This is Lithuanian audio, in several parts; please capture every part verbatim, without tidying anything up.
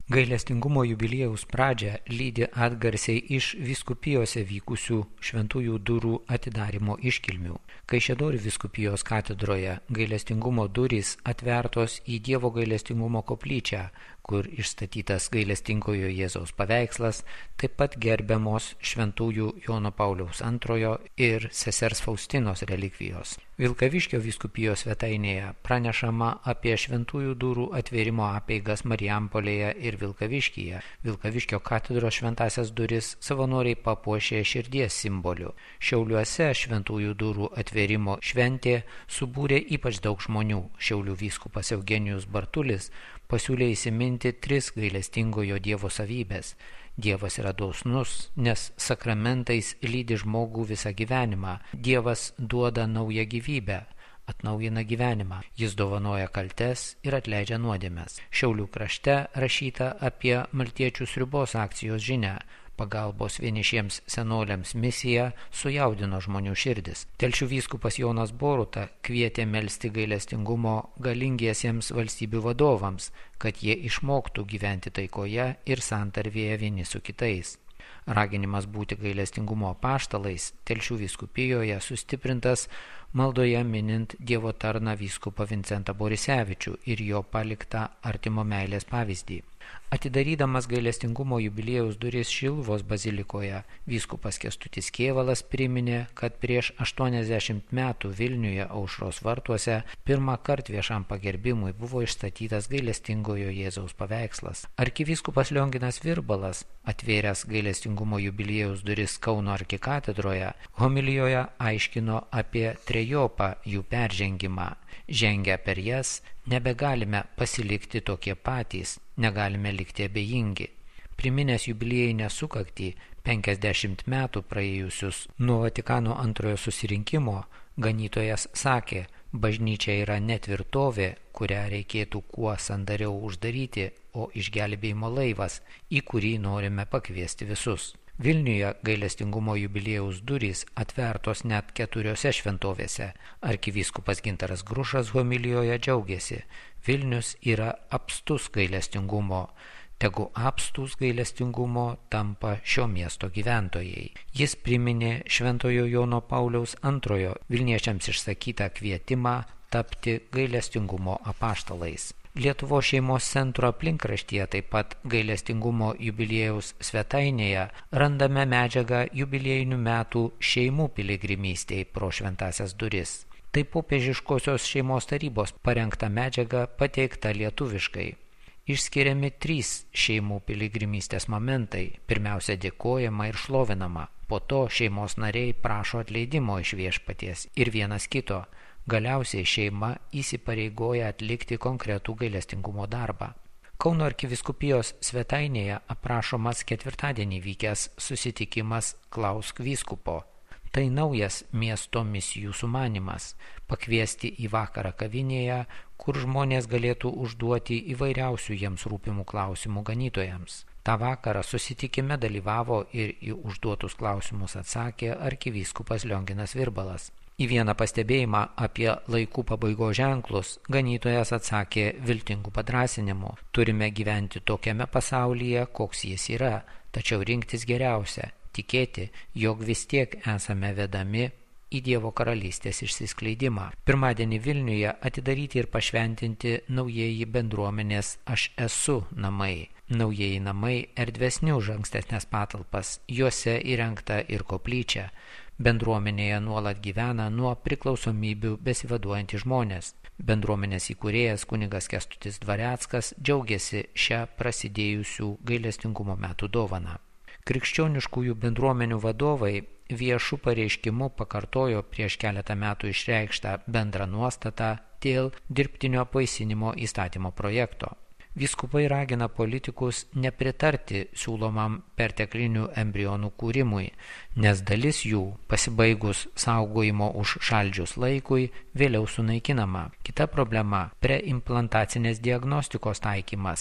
Gailestingumo jubiliejaus pradžią lydi atgarsiai iš vyskupijose vykusių šventųjų durų atidarymo iškilmių. Kaišiadorių vyskupijos katedroje gailestingumo durys atvertos į Dievo gailestingumo koplyčią, kur išstatytas gailestingojo Jėzaus paveikslas, taip pat gerbiamos šventųjų Jono Pauliaus antrojo ir sesers Faustinos relikvijos. Vilkaviškio vyskupijos svetainėje pranešama apie šventųjų durų atvėrimo apeigas Marijampolėje ir Vilkaviškyje. Vilkaviškio katedros šventąsias duris savanoriai papuošė širdies simboliu. Šiauliuose šventųjų durų atvėrimo šventė subūrė ypač daug žmonių. Šiaulių vyskupas Eugenijus Bartulis pasiūlė įsiminti tris gailestingojo Dievo savybės. Dievas yra dosnus, nes sakramentais lydi žmogų visą gyvenimą. Dievas duoda naują gyvybę, atnaujina gyvenimą. Jis dovanoja kaltes ir atleidžia nuodėmes. Šiaulių krašte rašyta apie maltiečių sriubos akcijos žinią. Pagalbos vienišiems senoliams misija sujaudino žmonių širdis. Telšių vyskupas Jonas Boruta kvietė melsti gailestingumo galingiesiems valstybių vadovams, kad jie išmoktų gyventi taikoje ir santarvėje vieni su kitais. Raginimas būti gailestingumo apaštalais Telšių vyskupijoje sustiprintas maldoje minint Dievo tarną vyskupą Vincentą Borisevičių ir jo paliktą artimo meilės pavyzdį. Atidarydamas gailestingumo jubiliejaus duris Šiluvos bazilikoje, vyskupas Kęstutis Kėvalas priminė, kad prieš aštuoniasdešimt metų Vilniuje Aušros vartuose pirmą kartą viešam pagerbimui buvo išstatytas gailestingojo Jėzaus paveikslas. Arkivyskupas Lionginas Virbalas, atvėręs gailestingumo jubiliejaus duris Kauno arkikatedroje, homilijoje aiškino apie trejopą jų peržengimą. Žengę per jas, nebegalime pasilikti tokie patys, negalime likti abejingi. Priminęs jubiliejinę sukaktį, penkiasdešimt metų praėjusius nuo Vatikano antrojo susirinkimo, ganytojas sakė, bažnyčia yra ne tvirtovė, kurią reikėtų kuo sandariau uždaryti, o išgelbėjimo laivas, į kurį norime pakviesti visus. Vilniuje gailestingumo jubiliejaus durys atvertos net keturiose šventovėse. Arkivyskupas Gintaras Grušas homilijoje džiaugiasi. Vilnius yra apstus gailestingumo. Tegu apstus gailestingumo tampa šio miesto gyventojai. Jis priminė šventojo Jono Pauliaus antrojo Vilniečiams išsakytą kvietimą tapti gailestingumo apaštalais. Lietuvos šeimos centro aplinkraštyje taip pat gailestingumo jubiliejaus svetainėje randame medžiagą jubiliejinių metų šeimų piligrimystei pro šventąsias duris. Tai popiežiškosios šeimos tarybos parengta medžiaga pateikta lietuviškai. Išskiriami trys šeimų piligrimystės momentai. Pirmiausia dėkojama ir šlovinama. Po to šeimos nariai prašo atleidimo iš viešpaties ir vienas kito. Galiausiai šeima įsipareigoja atlikti konkretų gailestingumo darbą. Kauno arkivyskupijos svetainėje aprašomas ketvirtadienį vykęs susitikimas Klausk vyskupo. Tai naujas miesto misijų sumanymas – pakviesti į vakarą kavinėje, kur žmonės galėtų užduoti įvairiausių jiems rūpimų klausimų ganytojams. Ta vakarą susitikime dalyvavo ir į užduotus klausimus atsakė arkivyskupas Lionginas Virbalas. Į vieną pastebėjimą apie laikų pabaigos ženklus ganytojas atsakė viltingų padrąsinimu. Turime gyventi tokiame pasaulyje, koks jis yra, tačiau rinktis geriausia, tikėti, jog vis tiek esame vedami į Dievo karalystės išsiskleidimą. Pirmadienį Vilniuje atidaryti ir pašventinti naujieji bendruomenės Aš esu namai. Naujieji namai erdvesni už ankstesnės patalpas, juose įrengta ir koplyčia. Bendruomenėje nuolat gyvena nuo priklausomybių besivaduojantys žmonės. Bendruomenės įkūrėjas kunigas Kęstutis Dvareckas džiaugiasi šią prasidėjusių gailestingumo metų dovaną. Krikščioniškųjų bendruomenių vadovai viešu pareiškimu pakartojo prieš keletą metų išreikštą bendrą nuostatą dėl dirbtinio apvaisinimo įstatymo projekto. Vyskupai ragina politikus nepritarti siūlomam perteklinių embrionų kūrimui, nes dalis jų, pasibaigus saugojimo užšaldžius laikui, vėliau sunaikinama. Kita problema – preimplantacinės diagnostikos taikymas.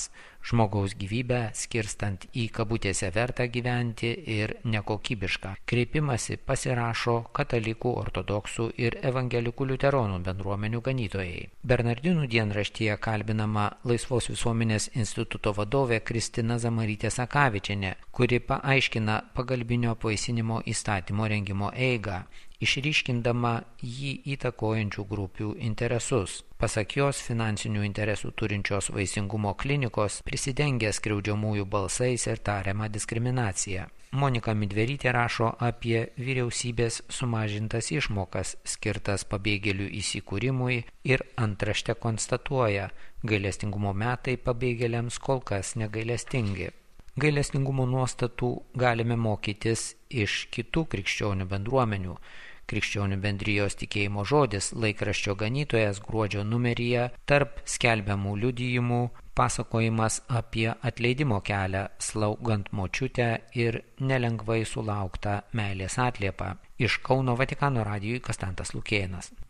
žmogaus gyvybę skirstant į kabutėse vertą gyventi ir nekokybišką. Kreipimąsi pasirašo katalikų, ortodoksų ir evangelikų liuteronų bendruomenių ganytojai. Bernardinų dienraštyje kalbinama Laisvos visuomenės instituto vadovė Kristina Zamarytė Sakavičienė, kuri paaiškina pagalbinio apvaisinimo įstatymo rengimo eigą, išryškindama jį įtakojančių grupių interesus. Pasak jos, finansinių interesų turinčios vaisingumo klinikos prisidengia skriaudžiamųjų balsais ir tariamą diskriminaciją. Monika Midverytė rašo apie vyriausybės sumažintas išmokas skirtas pabėgėlių įsikūrimui ir antrašte konstatuoja, gailestingumo metai pabėgėliams kol kas negailestingi. Gailestingumo nuostatų galime mokytis iš kitų krikščionių bendruomenių. Krikščionių bendrijos tikėjimo žodis laikraščio Ganytojas gruodžio numeryje tarp skelbiamų liudijimų pasakojimas apie atleidimo kelią slaugant močiutę ir nelengvai sulauktą meilės atliepą. Iš Kauno Vatikano radijui Konstantas Lukėnas.